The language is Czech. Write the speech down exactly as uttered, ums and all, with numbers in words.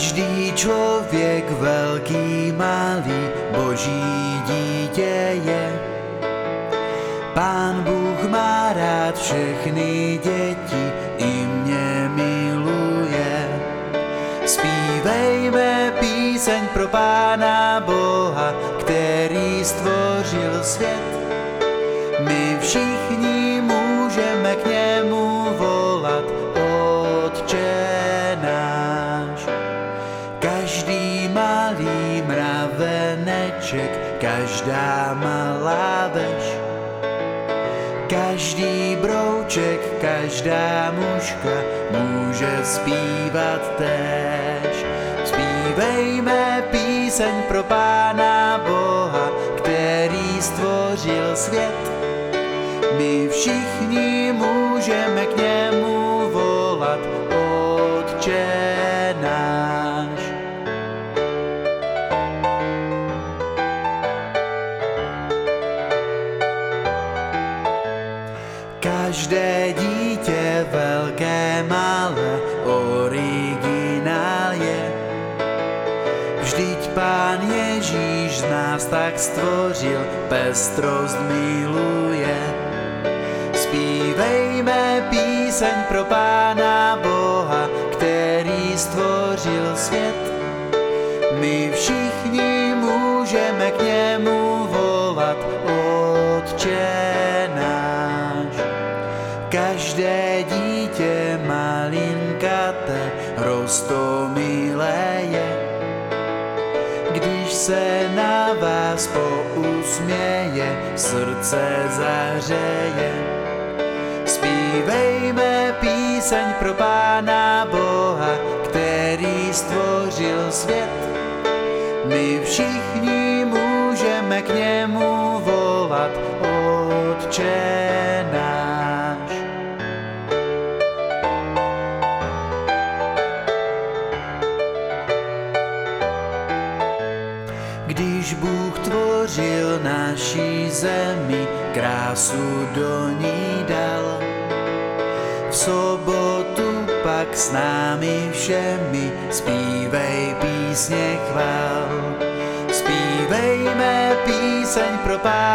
Každý člověk, velký, malý, Boží dítě je. Pán Bůh má rád všechny děti, i mě miluje. Zpívejme píseň pro Pána Boha, který stvořil svět. My všichni můžeme k němu volat: Otče náš. Každý malý mraveneček, každá malá veš, každý brouček, každá mužka může zpívat též. Zpívejme píseň pro Pána Boha, který stvořil svět. My všichni můžeme k němu volat: Otče náš. Každé dítě, velké, malé, originál je. Vždyť Pán Ježíš z nás tak stvořil, pestrost miluje. Zpívejme píseň pro Pána Boha, který stvořil svět. My všichni můžeme k němu volat: Otče náš. Každé dítě malinkaté, roztomilé je. Když se na vás pousměje, srdce zahřeje. Zpívejme píseň pro Pána Boha, který stvořil svět. My všichni můžeme k němu volat: Otče náš. Když Bůh tvořil naší zemi, krásu do ní dal. V sobotu pak s námi všemi zpívej písně chvál. Zpívejme píseň pro Pána